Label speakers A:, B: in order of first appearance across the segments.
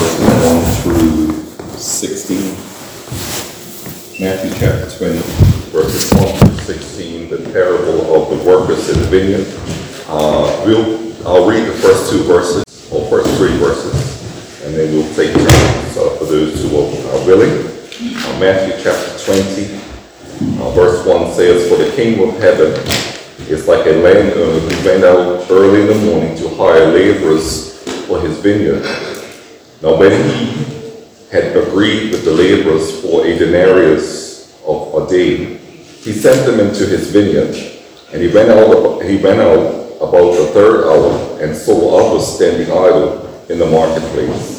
A: verses 1 through 16. Matthew chapter 20, verses 1 through 16, the parable of the workers in the vineyard. I'll read the first two verses, or first three verses, and then we'll take turns for those who are willing. Matthew chapter 20, verse 1 says, "For the kingdom of heaven is like a landowner who went out early in the morning to hire laborers for his vineyard. Now when he had agreed with the laborers for a denarius of a day, he sent them into his vineyard, and he went out about the third hour and saw others standing idle in the marketplace.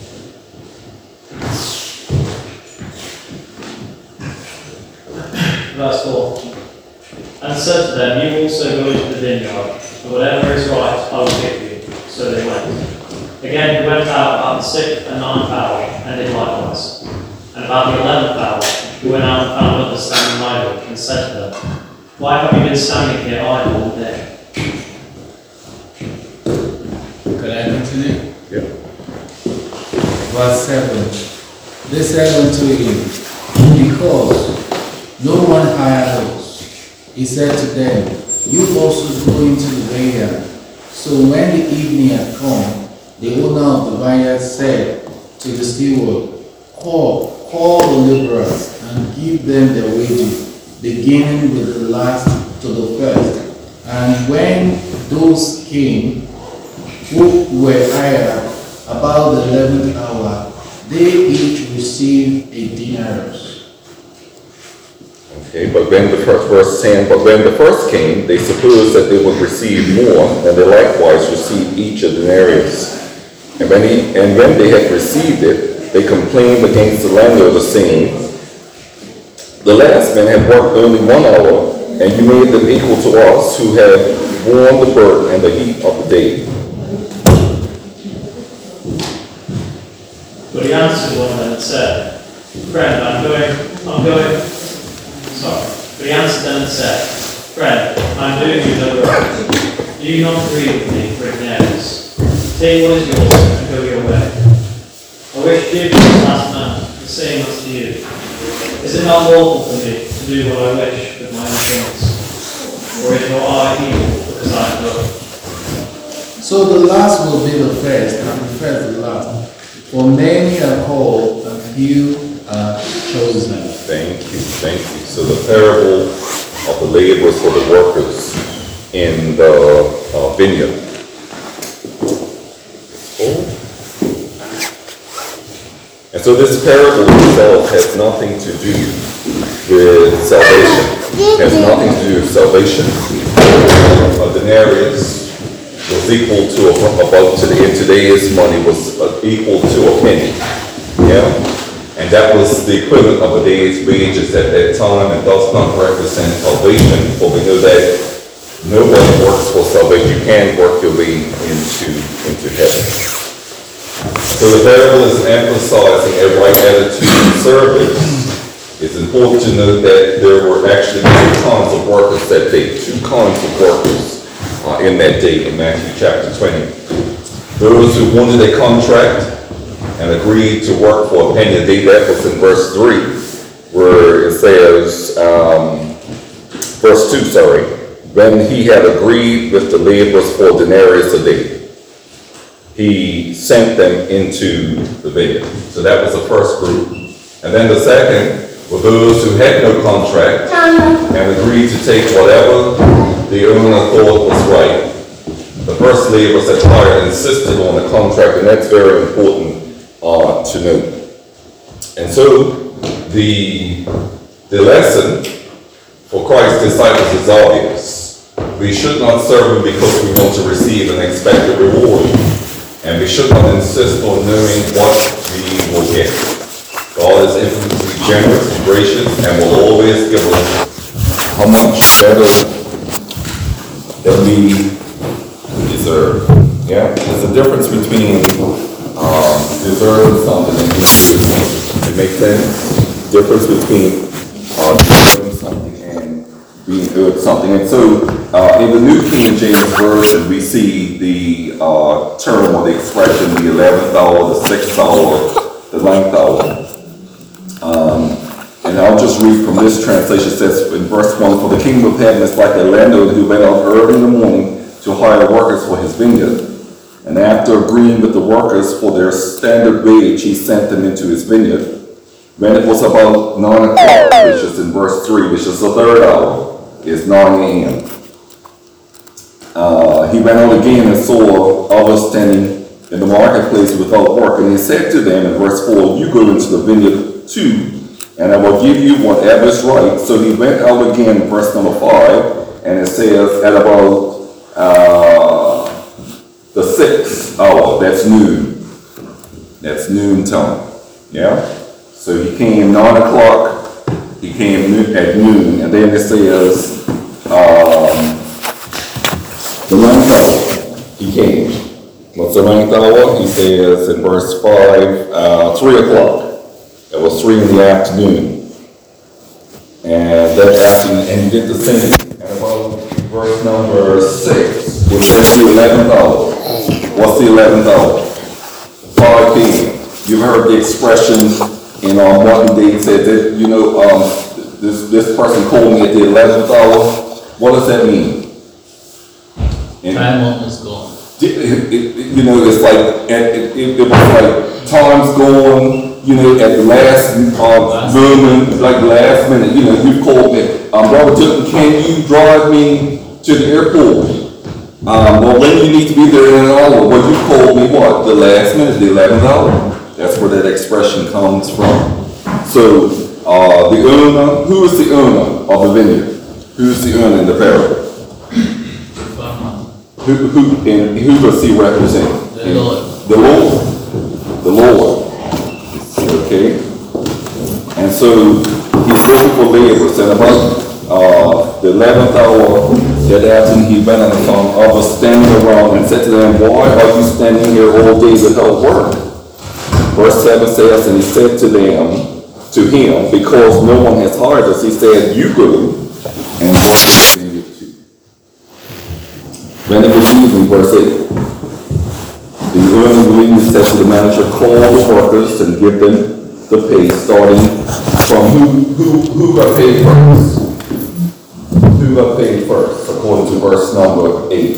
B: Verse 4. And said to them, "You also go into the vineyard, and whatever is right I will give you." So they went. Again he went out about the 6th and 9th hour, and did likewise. And about the 11th hour he went out and found others standing idle, and said to them, "Why have you been standing here idle all day?"
C: Could I continue?
A: Yeah.
C: Verse 7. They said unto him, "Because no one hired us." He said to them, "You also go into the vineyard." So when the evening had come, the owner of the vineyard said to the steward, Call the laborers and give them their wages, beginning with the last to the first. And when those came who were hired about the 11th hour, they each received a denarius.
A: Okay, but when the first verse 10, but when the first came, they supposed that they would receive more, and they likewise received each a denarius. And when they had received it, they complained against the landlord, saying, "The last man had worked only 1 hour, and you made them equal to us who have borne the burden and the heat of the day."
B: But he answered one of them and said, "Friend, But he answered them and said, Friend, I'm doing you no wrong. Do you not agree with me for a denarius? Take what is yours and go your way. I wish to give this last man the same as to you. Is it not lawful for me to do what I wish with my own things? Or is your eye evil because I am good?"
C: So the last will be the first, and the first the last. For many are called, and few are chosen.
A: Thank you. So the parable of the laborers for the workers in the vineyard. And so this parable itself has nothing to do with salvation. It has nothing to do with salvation. A denarius was equal to in today's money was equal to a penny. Yeah. And that was the equivalent of a day's wages at that time, and does not represent salvation, for we know that nobody works for salvation. You can't work your way into heaven. So the parable is emphasizing a right attitude in service. It's important to note that there were actually two kinds of workers that day, two kinds of workers in that day in Matthew chapter 20. Those who wanted a contract and agreed to work for a penny a day. That was in verse 3, where it says, verse 2, sorry, when he had agreed with the laborers for denarius a day, he sent them into the vineyard. So that was the first group. And then the second were those who had no contract and agreed to take whatever the owner thought was right. The first laborers that hired insisted on the contract, and that's very important to note. And so the lesson for Christ's disciples is obvious. We should not serve him because we want to receive an expected reward, and we should not insist on knowing what we will get. God is infinitely generous and gracious and will always give us how much better than we deserve. Yeah, there's a difference between deserving something and being good. It makes sense. Difference between deserving something and being good something. And so In the New King James Version, we see the term or the expression, the 11th hour, the 6th hour, the 9th hour. And I'll just read from this translation. It says in verse 1, "For the kingdom of heaven is like a landowner who went out early in the morning to hire workers for his vineyard. And after agreeing with the workers for their standard wage, he sent them into his vineyard. When it was about 9 o'clock, which is in verse 3, which is the 3rd hour, is 9 a.m. He went out again and saw others standing in the marketplace without work. And he said to them in verse 4, you go into the vineyard too, and I will give you whatever is right. So he went out again, verse number 5, and it says at about the 6th hour, that's noon. That's noon time. Yeah? So he came 9 o'clock, he came at noon, and then it says the 9th hour, he came. What's the 9th hour? He says in verse 5, 3 o'clock. It was 3 in the afternoon. And that afternoon, and he did the same. And about verse number 6, which says the 11th hour. What's the 11th hour? 5 p.m. You've heard the expression in modern day, it said that, this person called me at the 11th hour. What does that mean?
B: Time almost gone.
A: It's like, it was like time's gone, at the last moment, like last minute, you called me, Brother Tilton, can you drive me to the airport? Well, when you need to be there in an hour, well, you called me what? The last minute, the 11th hour. That's where that expression comes from. So, the owner, who is the owner of the vineyard? Who's the owner in the parable? Who does he represent?
B: The Lord.
A: The Lord. The Lord. Okay. And so he's looking for laborers. And about the 11th hour that afternoon, he went on the phone, others standing around and said to them, why are you standing here all day without work? Verse 7 says, and he said to him, because no one has hired us, he said, you go and work in the vineyard too. When it was evening, verse 8, the owner willingly said to the manager, call the workers and give them the pay, starting from who got paid first? Who got paid first, according to verse number 8?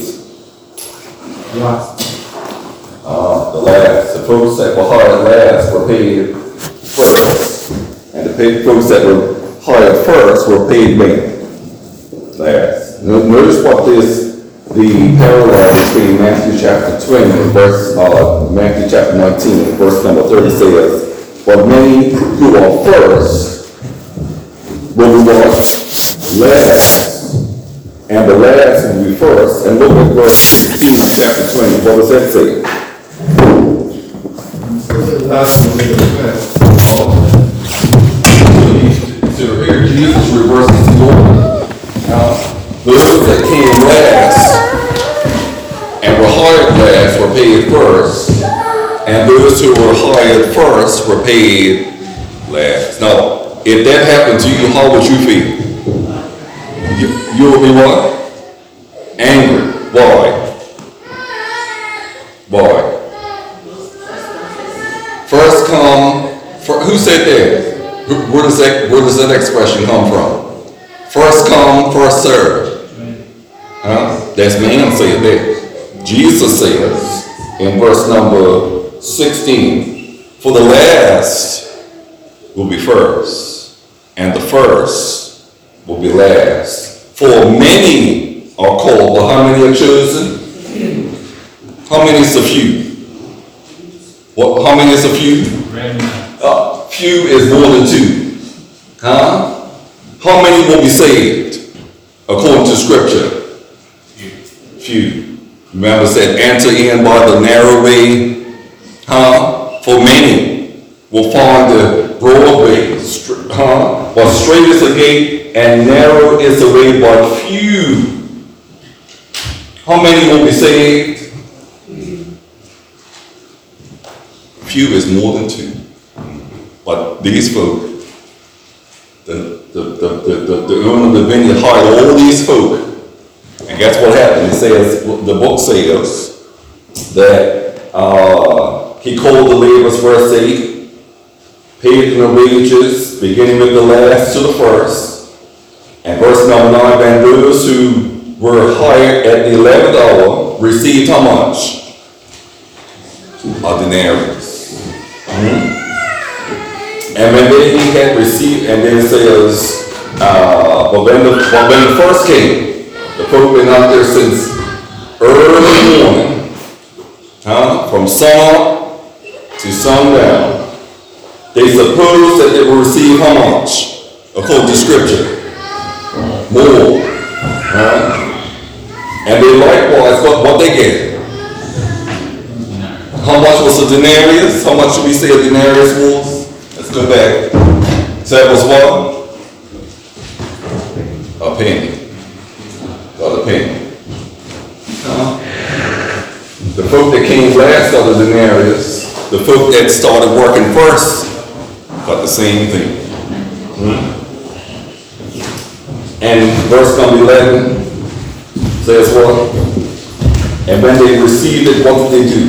A: The last. The folks that were hired last were paid first. And the folks that were hired first were paid last. Notice what the parallel between Matthew chapter 20 and Matthew chapter 19, verse number 30 says, but many who are first will be what? Last. And the last will be first. And look at verse 16 of chapter 20. What does that say? So here Jesus reverses the order. Those that came last and were hired last were paid first, and those who were hired first were paid last. Now, if that happened to you, how would you feel? You would be what? Angry. Why? First come, who said that? Where does that expression come from? First come, first serve. That's man said that. Jesus says in verse number 16, for the last will be first, and the first will be last. For many are called, but how many are chosen? How many is a few? How many is a few? Few is more than two. How many will be saved according to Scripture? Few. Remember, it said, enter in by the narrow way. For many will find the broad way. But straight is the gate and narrow is the way, but few. How many will be saved? Few is more than two. But these folk, the owner of the vineyard hired all these folk, guess what happened? It says, the book says that he called the laborers verse 8, paid them the wages, beginning with the last to the first. And verse number 9, and those who were hired at the 11th hour received how much? A denarius. And when they had received, and then it says, but when the first came, the folk been out there since early morning, from sun up to sundown. They supposed that they will receive how much? According to scripture. More. And they likewise, what they get? How much was a denarius? How much should we say a denarius was? Let's go back. So that was what? A penny. Got a penny. The folk that came last got a denarius. The folk that started working first got the same thing. And verse number 11 says what? And when they received it, what did they do?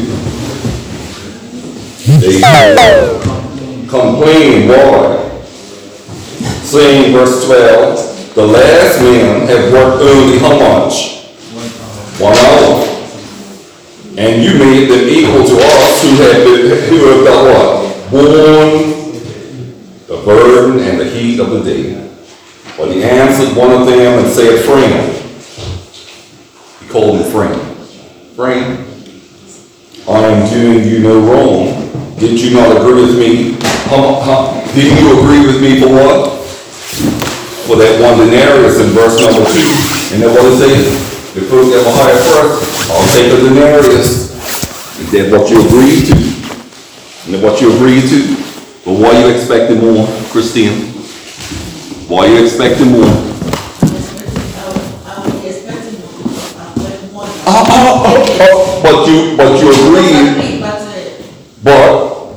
A: They complained, why? Saying, verse 12, the last man had worked only how much? 1 hour. And you made them equal to us who have got what? Borne the burden and the heat of the day. But he answered one of them and said, friend. He called him friend. Friend, I am doing you no wrong. Did you not agree with me? Didn't you agree with me for what? For that one denarius in verse number 2. And then what it says? The folk that were hired first, I'll take a denarius. Is that what you agreed to? And then what you agreed to? But why are you expecting more, Christine? Why are you expecting more?
D: I was expecting more.
A: But you agreed. But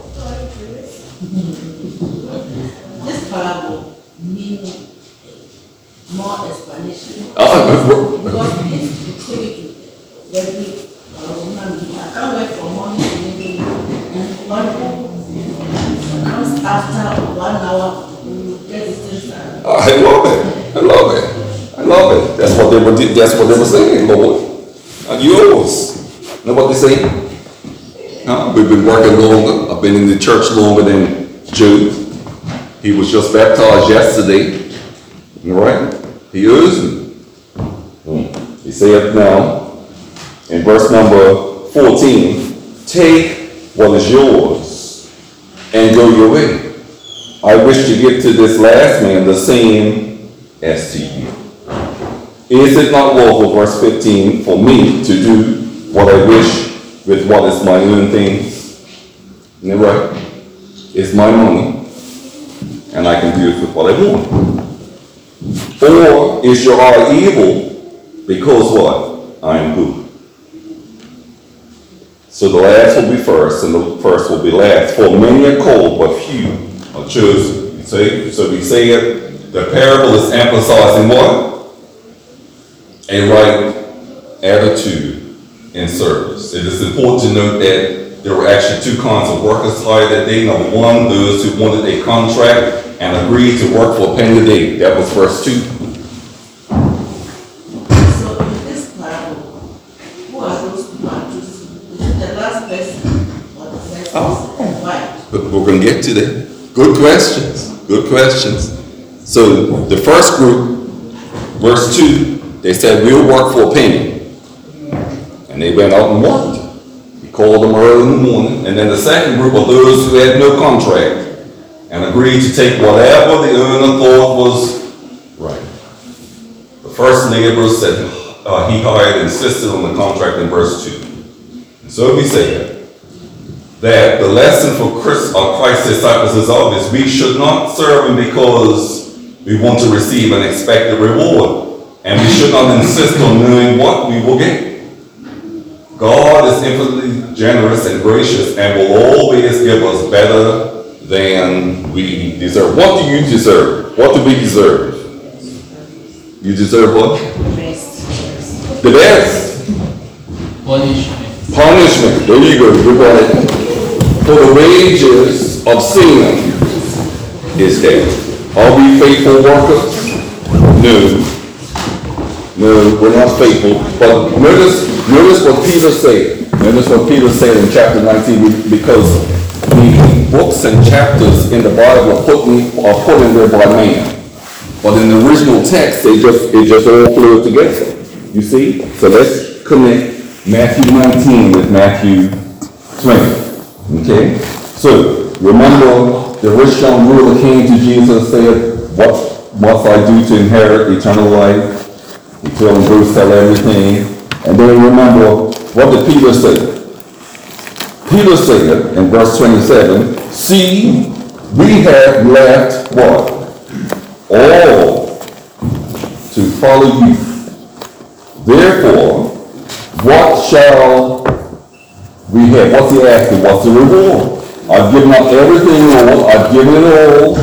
D: This parable needs more explanation. Because it's typical. Every woman, I can't wait for morning to evening, and one comes after 1 hour, we will get it still.
A: I love it. That's what they were saying, Lord. And yours. You know what they say? We've been working longer. I've been in the church longer than Joe. He was just baptized yesterday. Right? He owes me. He said now, in verse number 14, take what is yours and go your way. I wish to give to this last man the same as to you. Is it not lawful, verse 15, for me to do what I wish with what is my own things? Isn't it right? It's my money, and I can do it with what I want. Or is your eye evil because what? I am good. So the last will be first, and the first will be last. For many are called, but few are chosen. So we say it, the parable is emphasizing what? A right attitude in service. It is important to note that there were actually two kinds of workers hired that day. Number one, those who wanted a contract and agreed to work for a penny a day. That was verse 2.
D: So in this parable, who are those who are chosen? Is it the last person or the first person? Why?
A: But we're going to get to that. Good questions. So the first group, verse 2, they said, we'll work for a penny. And they went out and worked. He called them early in the morning. And then the second group of those who had no contract and agreed to take whatever the owner thought was right. The first laborers said he hired insisted on the contract in verse 2. And so we say that the lesson for Christ's disciples is obvious. We should not serve him because we want to receive an expected reward. And we should not insist on knowing what we will get. God is infinitely generous and gracious and will always give us better than we deserve. What do you deserve? What do we deserve? You deserve what? The best
C: punishment.
A: punishment. There you go. You got it. For the wages of sin is death. Are we faithful workers? No. No, we're not faithful. But notice what Peter said. Notice what Peter said in chapter 19, because the books and chapters in the Bible are put in there by man. But in the original text, it just all flowed together. You see? So let's connect Matthew 19 with Matthew 20. Okay? So, remember, the rich young ruler came to Jesus and said, what must I do to inherit eternal life? He told him, go sell everything. And then remember, what did Peter say? Peter said in verse 27, see, we have left what? All to follow you. Therefore, what shall we have? What's he asking? What's the reward? I've given up everything, Lord. I've given it all.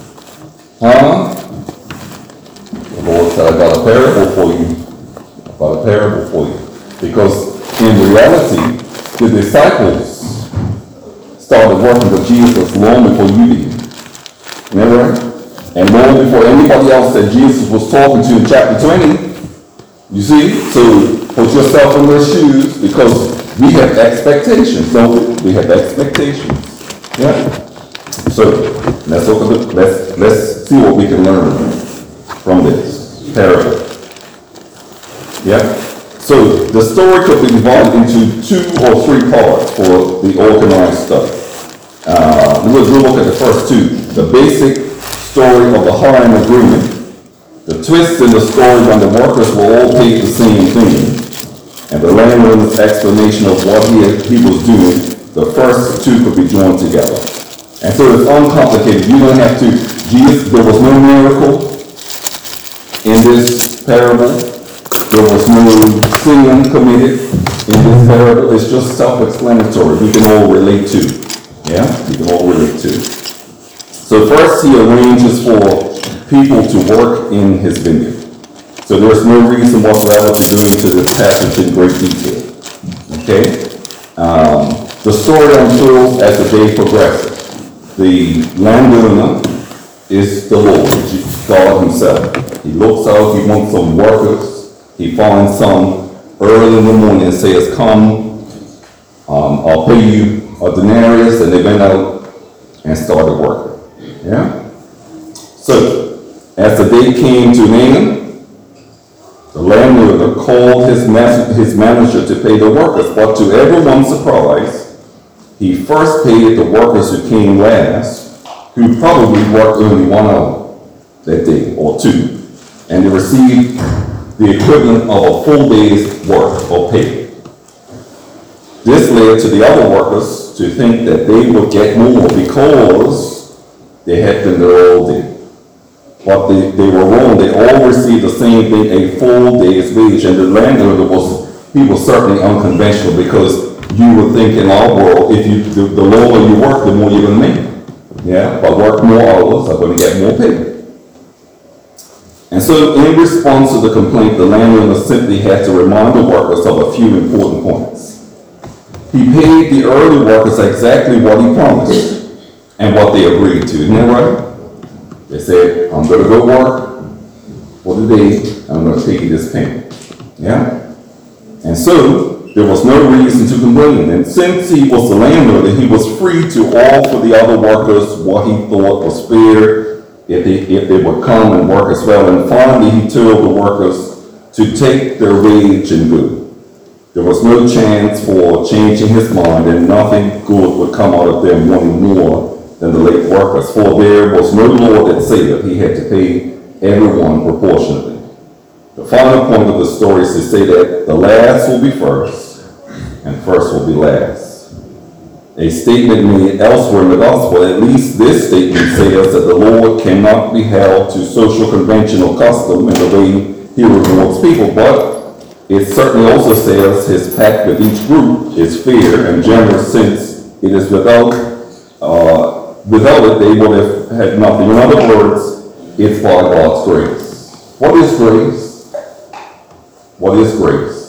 A: Huh? The Lord said, I got a parable for you. I got a parable for you. Because in reality, the disciples started working with Jesus long before you did. Remember? And long before anybody else that Jesus was talking to in chapter 20. You see? So put yourself in their shoes, because we have expectations. So we have expectations. Yeah? So let's look at let's see what we can learn from this parable. Yeah? So the story could be divided into 2 or 3 parts for the organized study. We'll look at the first 2. The basic story of the hiring agreement. The twist in the story when the workers were all paid the same thing. And the landlord's explanation of what he was doing. The first 2 could be joined together. And so it's uncomplicated. You don't have to, there was no miracle in this parable. There was no sin committed in this parable. It's just self-explanatory. We can all relate to. Yeah? We can all relate to. So first he arranges for people to work in his vineyard. So there's no reason whatsoever to go into this passage in great detail. Okay? The story unfolds as the day progresses. The landowner is the Lord, God himself. He looks out, he wants some workers. He finds some early in the morning and says, come, I'll pay you a denarius, and they went out and started working. Yeah? So, as the day came to an end, the landlord called his manager to pay the workers, but to everyone's surprise, he first paid the workers who came last, who probably worked only 1 hour that day, or 2, and they received the equivalent of a full day's work or pay. This led to the other workers to think that they would get more because they had been there all day. But they were wrong. They all received the same thing, a full day's wage. And the landlord was certainly unconventional, because you would think in our world, if the longer you work, the more you're going to make. Yeah, if I work more hours, I'm going to get more pay. And so in response to the complaint, the landowner simply had to remind the workers of a few important points. He paid the early workers exactly what he promised and what they agreed to. Isn't that right? They said, I'm going to go work for the day, and I'm going to pay you this payment. Yeah? And so there was no reason to complain. And since he was the landlord, he was free to offer the other workers what he thought was fair, if they would come and work as well. And finally, he told the workers to take their wage and go. There was no chance for changing his mind, and nothing good would come out of them wanting more than the late workers. For there was no law that said he had to pay everyone proportionately. The final point of the story is to say that the last will be first, and first will be last. A statement made elsewhere in the gospel, at least this statement says that the Lord cannot be held to social conventional custom in the way he rewards people, but it certainly also says his pact with each group is fair and generous, since it is without it they would have had nothing. In other words, it's by God's grace. What is grace? What is grace?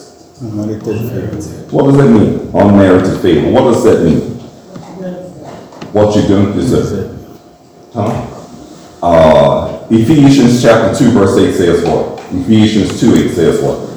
A: What does that mean? Unmerited favor. What does that mean? What you don't deserve. Huh? Ephesians chapter 2 verse 8 says what? Ephesians 2:8 says what?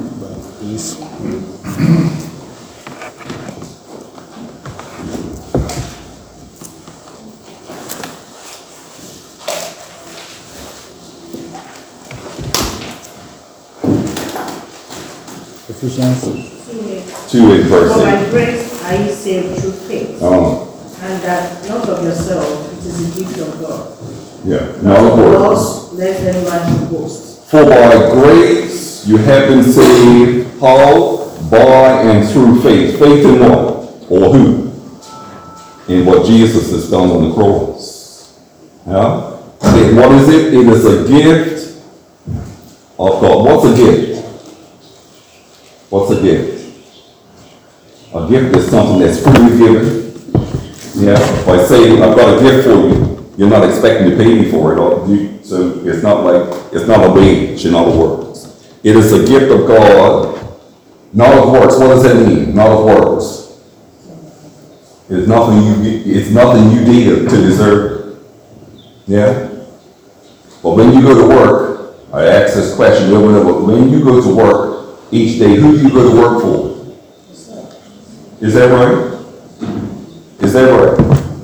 C: Ephesians
A: 2:8 verse
D: For
A: 8.
D: by grace are you saved through faith, and that not of yourself, it is a gift of God.
A: Yeah.
D: Not
A: Not
D: of
A: of works.
D: works, lest anyone boast.
A: For by grace you have been saved, how? By and through faith. Faith in what? Or who? In what Jesus has done on the cross. Yeah? What is it? It is a gift of God. What's a gift? What's a gift? A gift is something that's freely given. Yeah? By saying, I've got a gift for you, you're not expecting to pay me for it. So it's not a wage, in other words. It is a gift of God, not of works. What does that mean? Not of works. It's nothing you did to deserve it. Yeah? But when you go to work, I ask this question, when you go to work each day, who do you go to work for? Is that right? Is that right?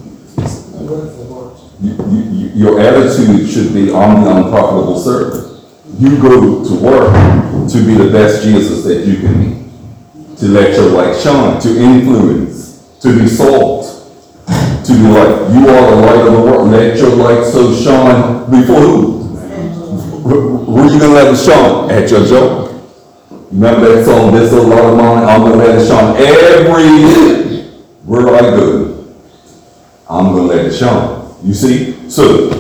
A: Your attitude should be, I'm the unprofitable servant. You go to work to be the best Jesus that you can be. To let your light shine, to influence, to be salt, to be like, you are the light of the world. Let your light so shine before who? Where are you going to let it shine? At your job. Remember that song, This Little Light of Mine? I'm going to let it shine everywhere I go. I'm going to let it shine. You see? So,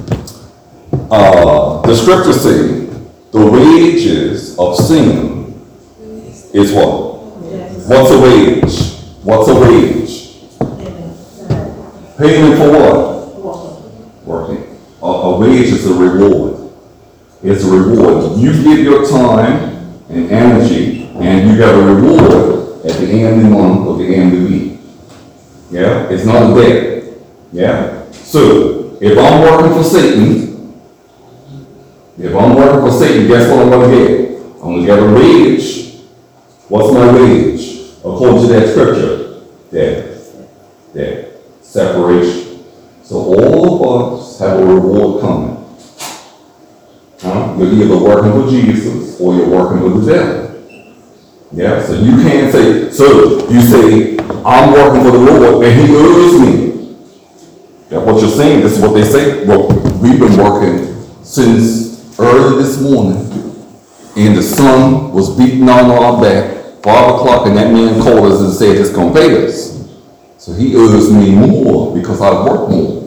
A: the scriptures say, the wages of sin is what? What's a wage? What's a wage? Payment for what? Working. A wage is a reward. It's a reward. You give your time and energy, and you get a reward at the end of the month or the end of the week. Yeah? It's not a debt. Yeah? So, if I'm working for Satan, guess what I'm going to get? I'm going to get a wage. What's my wage? According to that scripture, death, separation. So all of us have a reward coming. You're either working for Jesus or you're working with the devil. Yeah, so you can't say, so you say, I'm working for the Lord and he owes me. That's what you're saying. This is what they say. Well, we've been working since early this morning, and the sun was beating on our back, 5 o'clock, and that man called us and said he's going to pay us. So he owes me more because I work more.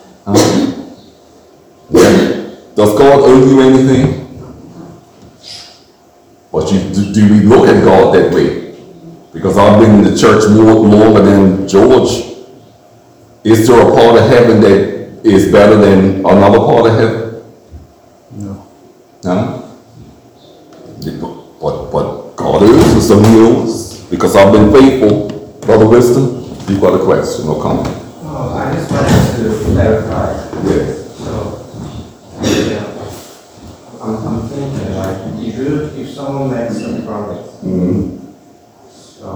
A: Does God owe you anything? But do we look at God that way? Because I've been in the church longer than George. Is there a part of heaven that is better than another part of heaven?
C: No.
A: Huh? But God is, and so he owes. Because I've been faithful. Brother Wisdom, you've got a question or comment?
E: Oh, I just wanted to clarify.
A: Yes.
E: So, yeah, I'm thinking like, if someone makes a promise, so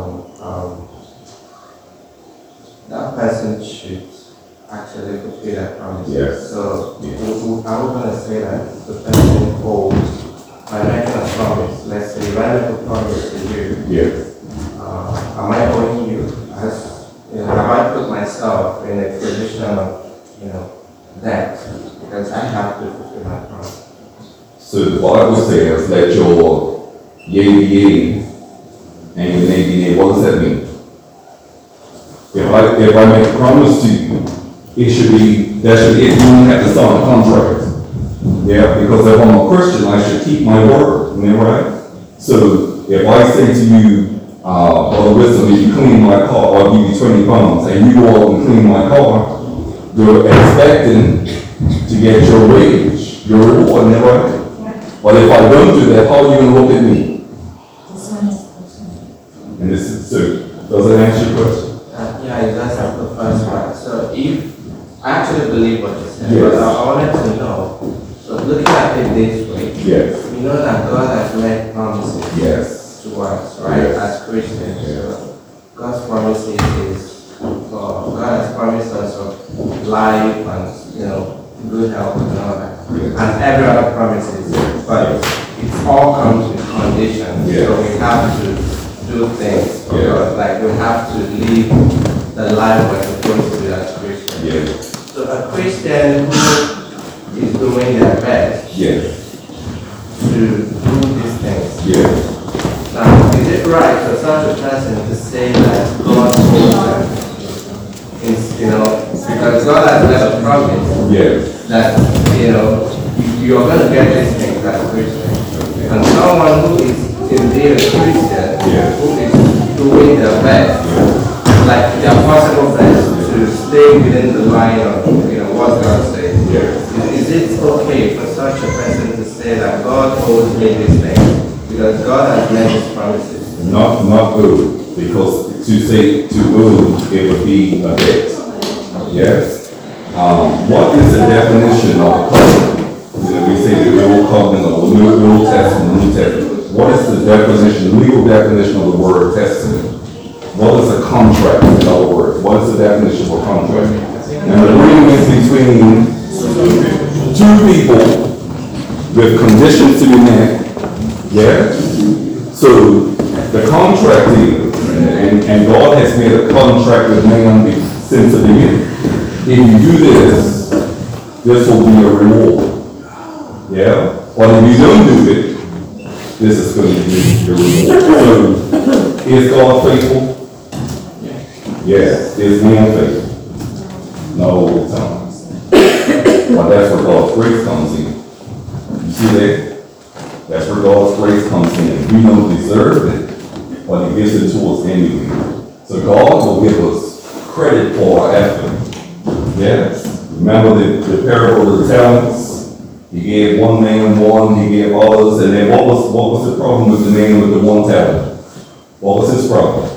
E: that person should actually fulfill that promise.
A: Yes.
E: So, are we going to say that the person owes by making a promise? Let's say, when I make a promise to you,
A: Yes.
E: am I owing you? Have I put myself in a position of, debt? Because I have to fulfill my promise.
A: So the Bible says, let your yea be yea and your nay be nay. What does that mean? If I make a promise to you, that should be it. You don't have to sign a contract. Yeah, because if I'm a Christian, I should keep my word. Am I right? So if I say to you, Brother Wisdom, if you clean my car, I'll give you 20 pounds, and you go out and clean my car, you're expecting to get your wage, your reward, am I right? But if I don't do that, how are you going to look at me? And this is, so, does it answer your question?
E: Yeah, it does have the first part. So if, I actually believe what you said,
A: Yes.
E: but I wanted to know, so looking at it this way,
A: Yes,
E: we know that God has made promises
A: yes,
E: to us, right,
A: Yes.
E: as Christians.
A: Yeah.
E: So God's promises is, God has promised us of life and, good health and all that.
A: Yes.
E: And every other promises, but it all comes with conditions.
A: Yes.
E: So we have to do things for
A: Yeah.
E: God, like we have to live the life we're supposed to do as Christians.
A: yes,
E: So a Christian who is doing their best
A: yes,
E: to do these things.
A: yes.
E: Now, is it right for such a person to say that God owes them? Because God has made a promise
A: Yes,
E: that, you're going to get these things as Christian. And someone who is indeed a Christian,
A: Yes.
E: who is doing their best, like their possible best, to stay within the line of, what God says.
A: yes.
E: Is it okay for such a person to say that God owes me these things? Because God has made his promises.
A: Not good, because to say to owe, it would be a debt. Yes. What is the definition of a covenant? We say the old covenant or the Old Testament, New Testament. What is the definition, the legal definition of the word testament? What is a contract, in other words? What is the definition of a contract? An agreement between two people with conditions to be met. Yeah? So the contracting, and God has made a contract with man since the beginning. If you do this, this will be a reward. Yeah? But if you don't do it, this is going to be the reward. So, is God faithful? Yes. Is man faithful? Not all the time. But that's where God's grace comes in. You see that? That's where God's grace comes in. We don't deserve it, but He gives it to us anyway. So God will give us credit for our effort. Yes. Remember the parable of the talents? He gave one man one, he gave others, and then what was the problem with the man with the one talent? What was his problem?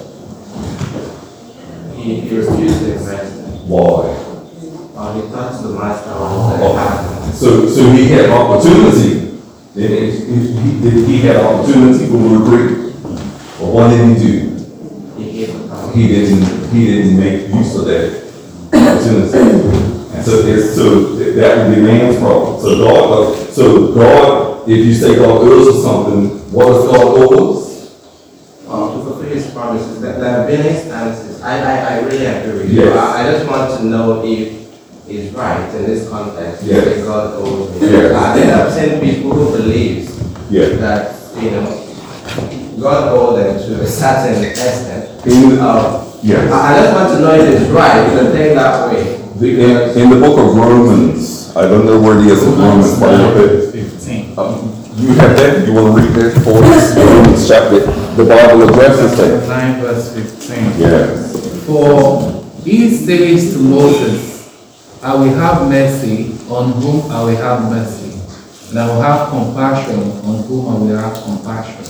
E: He refused to invest it.
A: Why?
E: He thought the master was
A: So he had opportunity. He had opportunity for retreat. But what did he do?
E: he gave it out.
A: He didn't make use of that opportunity. And so that would be man's problem. So God, if you say God owes us something, what does God owe us?
E: To fulfill his promises, there have been instances, I really agree with you.
A: Yes.
E: I just want to know if it's right in this context,
A: Yes.
E: that God owes me.
A: Yes.
E: I've seen people who believe
A: Yeah.
E: that, God owed them to a certain extent.
A: Yes.
E: I just want to know if it's right to think that way.
A: In the book of Romans, I don't know where it is in Romans, but a
C: 15.
A: you have that? You want to read that for us? Romans chapter, the Bible addresses that.
C: 9 verse 15.
A: Yes.
C: For he says to Moses, I will have mercy on whom I will have mercy, and I will have compassion on whom I will have compassion.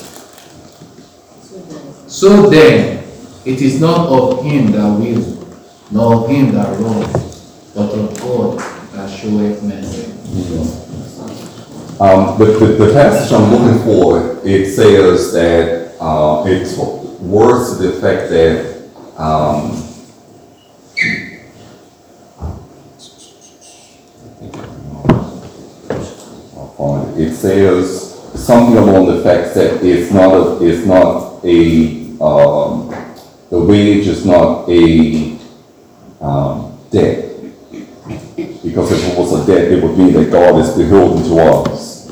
C: So then, it is not of him that wills, nor of him that wrongs, but of God that showeth mercy.
A: The passage I'm looking for, it says that it's words to the effect that it says something along the fact that the wage is not a debt. Because if it was a debt, it would mean that God is beholden to us.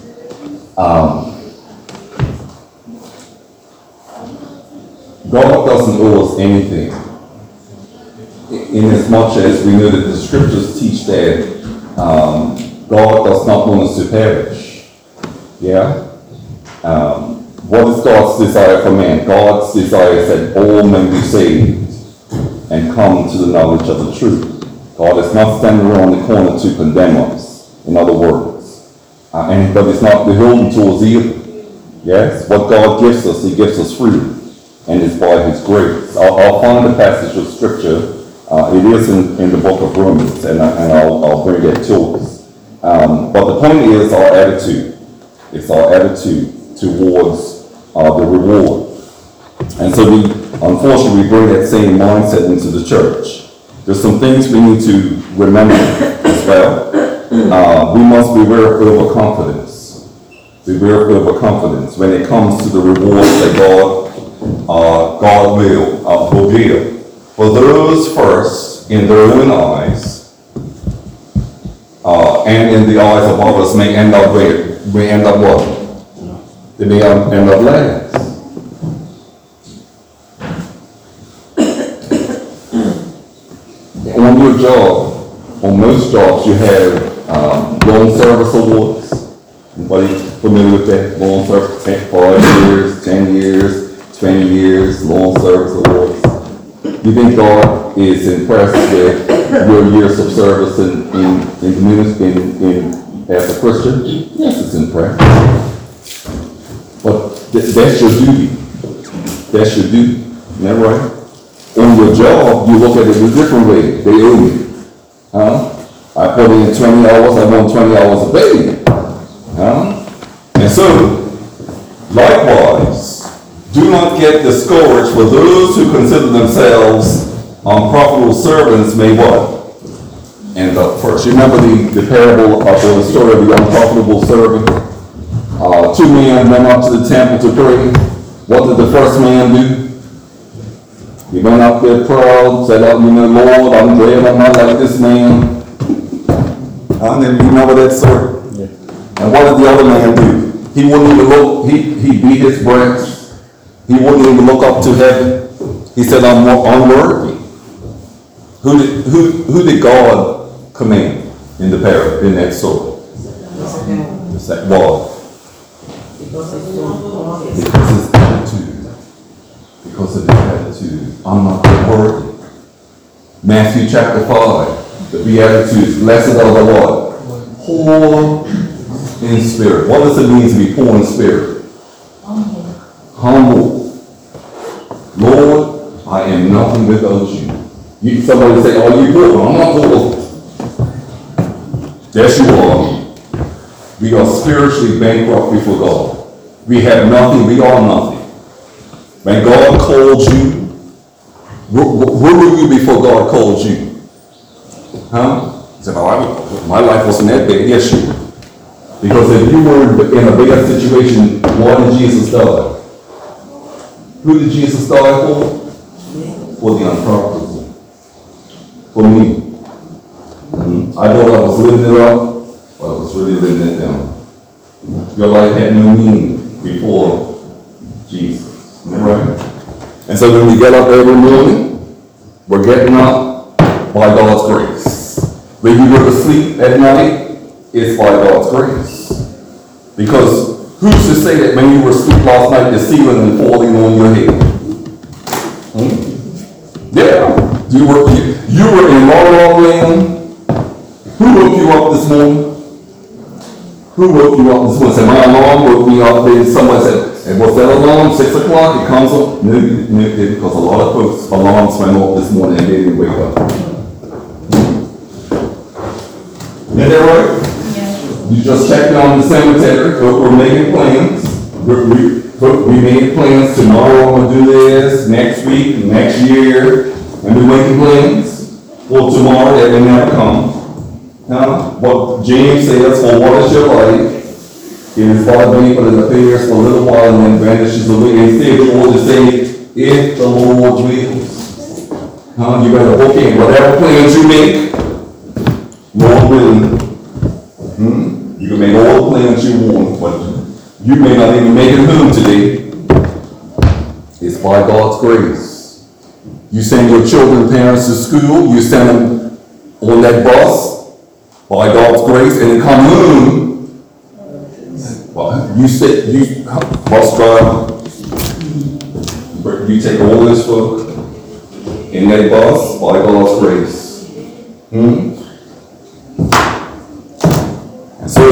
A: God doesn't owe us anything. In as much as we know that the scriptures teach that God does not want us to perish. Yeah? What is God's desire for man? God's desire is that all men be saved and come to the knowledge of the truth. God is not standing around the corner to condemn us, in other words. But it's not beholden to us either. Yes? What God gives us, He gives us freely. and it's by His grace. I'll find the passage of scripture. It is in the book of Romans, and I'll bring it to us. But the point is our attitude. It's our attitude towards the reward. And so unfortunately, we bring that same mindset into the church. There's some things we need to remember as well. We must beware of overconfidence. Beware of overconfidence when it comes to the rewards that God will give. For those first, in their own eyes, and in the eyes of others, may end up where? May end up what? They may end up last. On your job, on most jobs, you have loan service awards. Anybody familiar with that? Loan service, 5 years, 10 years, 20 years, loan service awards. You think God is impressed with your years of service in the ministry as a Christian? Yes, it's impressed. But that's your duty. That's your duty. Isn't that right? On your job, you look at it a different way. They owe me. I put in 20 hours, I want 20 hours a day. And so, likewise, do not get discouraged, for those who consider themselves unprofitable servants may what? End up first. You remember the parable or the story of the unprofitable servant? 2 men went up to the temple to pray. What did the first man do? He went up there proud, said, Lord, I'm glad I'm not like this man. You remember that story? Yeah. And what did the other man do? He wouldn't even look, he beat his breast. He wouldn't even look up to heaven. He said, I'm unworthy. Who did God command in the parable, in that story? It's that what? Because his attitude. Because of his attitude. I'm not worthy. Matthew chapter 5. The Beatitudes. Blessed are the what? Poor in spirit. What does it mean to be poor in spirit? Humble. Lord, I am nothing without you. Somebody say, oh, you poor. I'm not poor. Yes, you are. We are spiritually bankrupt before God. We have nothing. We are nothing. When God called you, where were you before God called you? You said, my life wasn't that big. Yes, you were. Because if you were in a bigger situation, why did Jesus die? Who did Jesus die for? For the unprofitable. For me. I thought I was living it up, but I was really living it down. Your life had no meaning before Jesus. Right? And so when we get up every morning, we're getting up by God's grace. When you go to sleep at night, it's by God's grace. Because who's to say that when you were asleep last night, the ceiling and falling on your head? Yeah. You were in La La Land. Who woke you up this morning? Who woke you up this morning? Said, my alarm woke me up. Then someone said, and what's that alarm? 6 o'clock? It comes up? No, because a lot of folks' alarms went off this morning and they didn't wake up. Is that right? Yeah. You just checked on the cemetery. We're making plans. We made plans. Tomorrow I'm going to do this. Next week, next year. And we're making plans for tomorrow that may never come. What James says, for what is your life? It is but a vapor that appears for a little while and then vanishes away. Instead, the Lord is saying, if the Lord wills. You better hook in. Whatever plans you make, Lord willing. You can make all the plans you want, but you may not even make it home today. It's by God's grace. You send your children, parents to school, you send them on that bus by God's grace, and they come home. You bus driver, you take all this folk in that bus by God's grace. And so,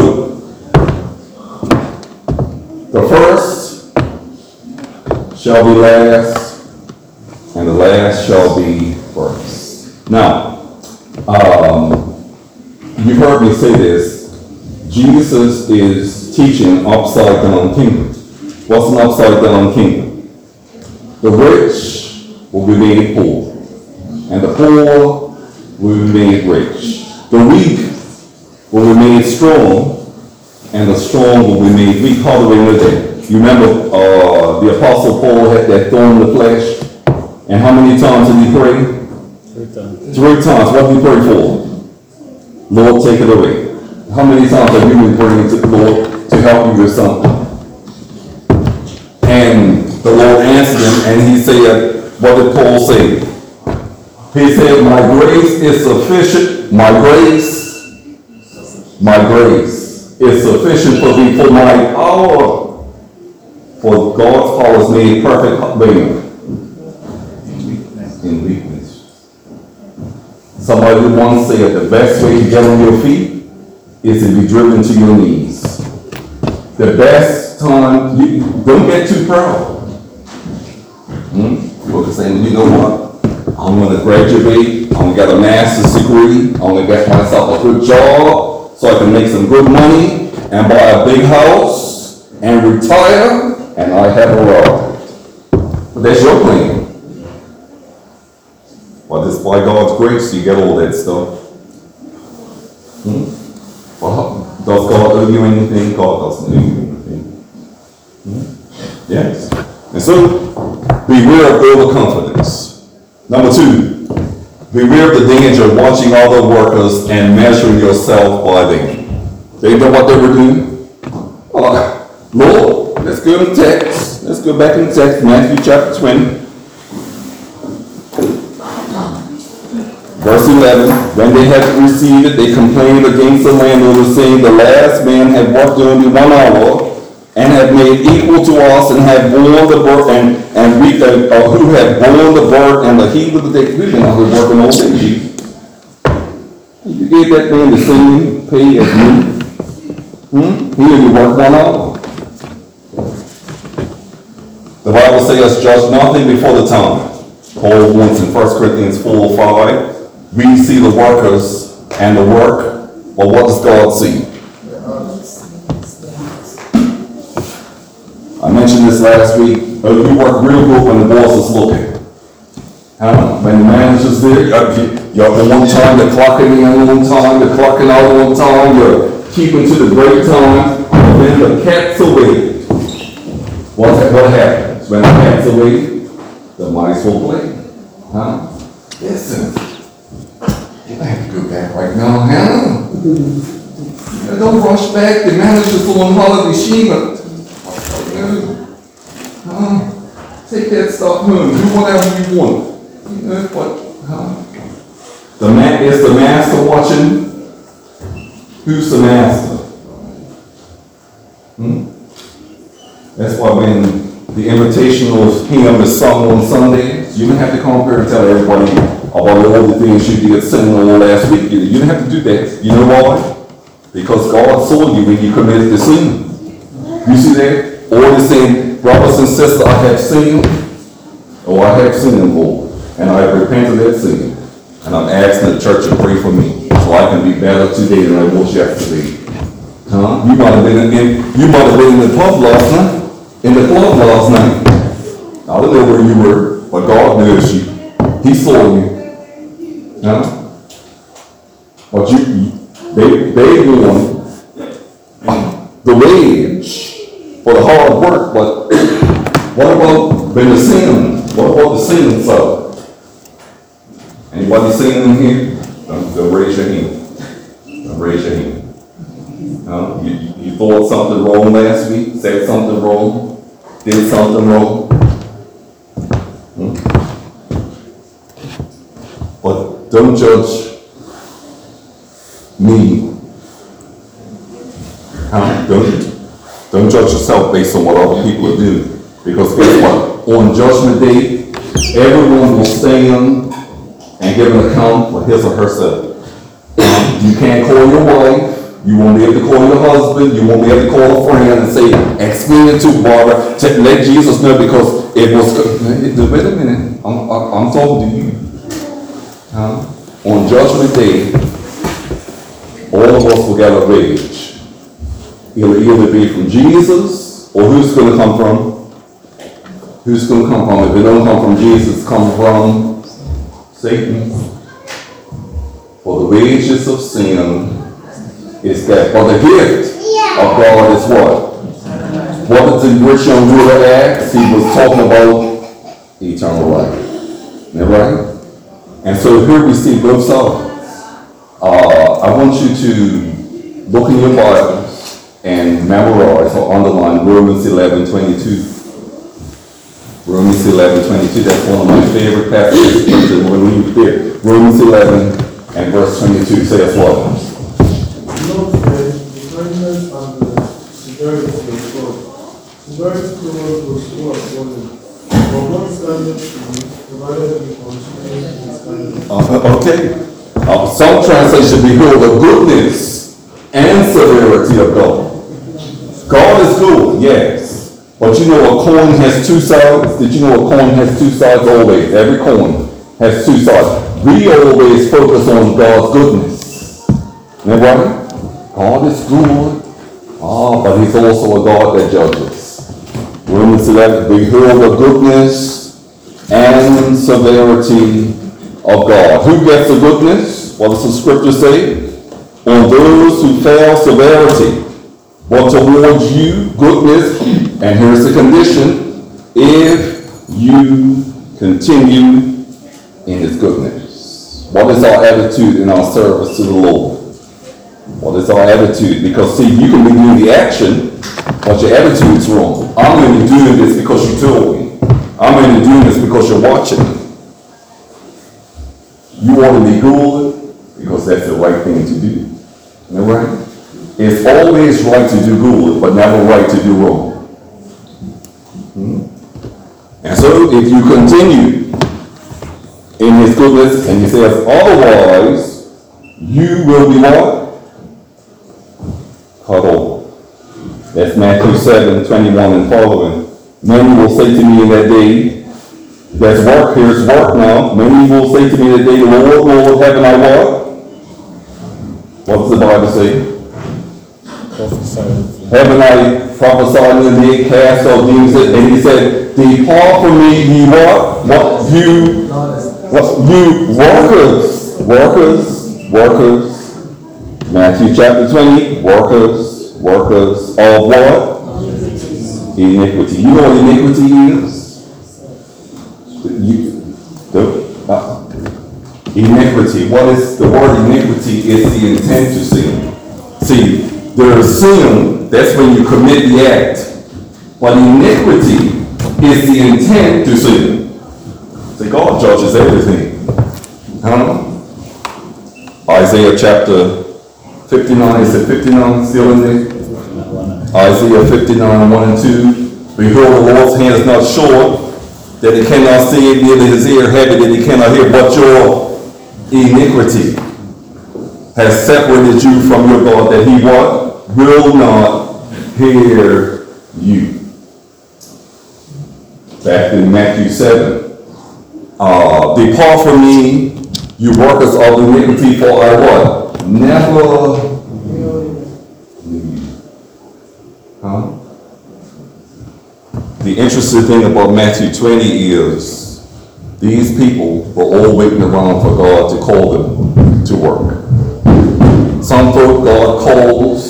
A: the first shall be last, Now, you've heard me say this. Jesus is teaching upside down kingdom. What's an upside down kingdom? The rich will be made poor, and the poor will be made rich. The weak will be made strong, and the strong will be made weak. How do we know that? You remember the Apostle Paul had that thorn in the flesh, and how many times did he pray?
B: 3 times.
A: 3 times. What did he pray for? Lord, take it away. How many times have you been praying to the Lord to help you with something? And the Lord answered him, and he said, what did Paul say? He said, my grace is sufficient. My grace is sufficient for thee, for my power. For God's power is made perfect in weakness. Somebody once said the best way to get on your feet is to be driven to your knees. The best time, you don't get too proud. People are saying, you know what? I'm going to graduate. I'm going to get a master's degree. I'm going to get myself a good job so I can make some good money and buy a big house and retire, and I have arrived. But that's your plan. But it's by God's grace you get all that stuff. Well, does God owe you anything? God doesn't owe you anything. Yes. And so, beware of overconfidence. Number 2, beware of the danger of watching other workers and measuring yourself by them. They know what they were doing? Lord, let's go to the text. Let's go back in the text, Matthew chapter 20. Verse 11, when they had received it, they complained against the landowner, saying, the last man had worked only 1 hour, and had made equal to us, and had borne the burden, and we who had borne the burden and the heat of the day. We've been out here working all day. You gave that man the same pay as me. He only worked 1 hour. The Bible says, judge nothing before the time. Paul wants in 1 Corinthians 4:5. We see the workers and the work, but what does God see? I mentioned this last week. You work real good when the boss is looking. When the manager's there, you're on time, you're clocking in on time, you're clocking out on time, you're keeping to the break time, and then the cat's away. What happens? When the cat's away, the mice will play. Listen. I have to go back right now, Hannah. Don't rush back. The manager's on holiday. Take that stuff home. Do whatever you want. You know what? The man is the master watching. Who's the master? That's why when the invitational hymn is sung on Sundays, you don't have to come up here and tell everybody about all the things you did singing on last week. You didn't have to do that. You know why? Because God saw you when you committed to sin. You see that? Or you're saying, brothers and sisters, I have sinned, or I have sinned, Lord, and I have repented of that sin. And I'm asking the church to pray for me so I can be better today than I was yesterday. You might have been in the pub last night, in the club last night. I don't know where you were, but God knows you. He saw you. But they won the wage for the hard work, but what about the sin? What about the sin side? Anybody sinning in here? Don't raise your hand. Don't raise your hand. You thought something wrong last week, said something wrong, did something wrong. But don't judge me. Don't judge yourself based on what other people are doing. Because guess what? On Judgment Day, everyone will stand and give an account for his or herself. You can't call your wife. You won't be able to call your husband. You won't be able to call a friend and say, explain it to Barbara. Let Jesus know because it was. Wait a minute. I'm talking to you. on Judgment Day, all of us will get a wage. It'll either be from Jesus, or who's going to come from? Who's going to come from? If it don't come from Jesus, come from Satan. For the wages of sin is death. But the gift of God is what? What did the rich young ruler ask? He was talking about eternal life. Isn't that right? And so here we see both sides. I want you to look in your Bibles and memorize or underline Romans 11:22. Romans 11:22. That's one of my favorite passages. When we read there, Romans 11 and verse 22 says what?
F: Note that the kindness and the severity of God. Severity towards those who are fallen, but God's kindness to you, provided we continue His kindness.
A: Okay. Some translation behold the goodness and severity of God. God is good, yes. But you know a coin has two sides? Did you know a coin has two sides always? Every coin has two sides. We always focus on God's goodness. Isn't that right? God is good. But He's also a God that judges. Romans 11, behold the goodness and severity of God. Who gets the goodness? What does the scripture say? On those who fail, severity. But towards you, goodness. And here's the condition. If you continue in His goodness. What is our attitude in our service to the Lord? What is our attitude? Because see, you can be doing the action, but your attitude is wrong. I'm only doing this because you told me. I'm only doing this because you're watching me. You want to be good because that's the right thing to do. Isn't that right? It's always right to do good, but never right to do wrong. And so if you continue in His goodness and He says otherwise, you will be what? Cut over. That's Matthew 7:21 and following. Many will say to me in that day, there's work, here's work now. Many will say to me in that day, Lord, Lord, haven't I what? What does the Bible say? Haven't I prophesied in the day, cast out demons? And He said, depart from me, ye what? What? You workers. Matthew chapter 20, workers of what? Iniquity. You know what iniquity is? Iniquity. What is the word iniquity? Is the intent to sin. See, there is sin, that's when you commit the act. But iniquity is the intent to sin. See, God judges everything. Isaiah chapter 59, is it 59 still in there? Isaiah 59, 1 and 2. Behold, the Lord's hand is not short, that He cannot see, neither His ear heavy, that He cannot hear, but your iniquity has separated you from your God, that He what? Will not hear you. Back in Matthew 7. Depart from me, you workers of iniquity, for I what? Never leave. The interesting thing about Matthew 20 is these people were all waiting around for God to call them to work. Some folk God calls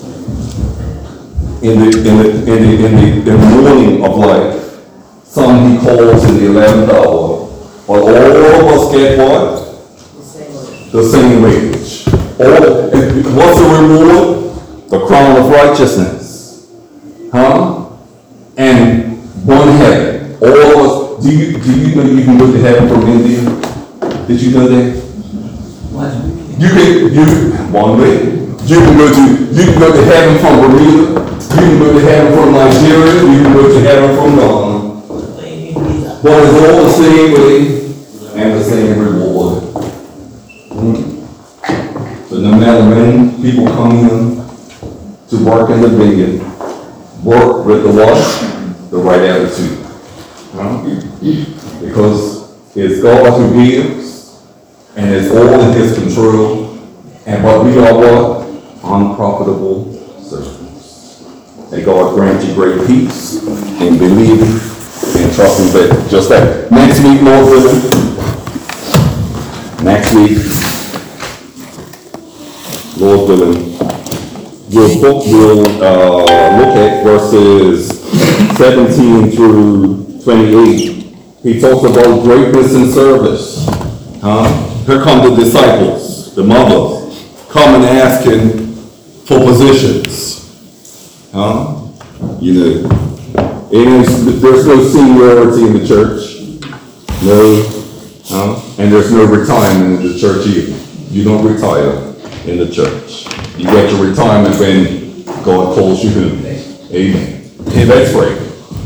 A: in the morning of life. Some He calls in the 11th hour. But all of us get what? The same wage. What's the reward? The crown of righteousness. And one heaven. All of us. Do you know you can go to heaven from India? Did you know that? One way. You can go to heaven from Bermuda. You can go to heaven from Nigeria. You can go to heaven from Ghana. But it's all the same way and the same reward. So no matter when people come in to work in the vineyard, work with the what? The right attitude. Because it's God who gives and it's all in his control. But we are what? Unprofitable servants. May God grant you great peace and believe and trust in faith. Just that. Next week, Lord willing. Next week, Lord willing, we'll look at verses 17 through 28. He talks about greatness and service. Here come the disciples, the mothers, coming asking for positions. You know, there's no seniority in the church. No. And there's no retirement in the church either. You don't retire in the church. You get your retirement when God calls you home. Amen. Okay, let's pray.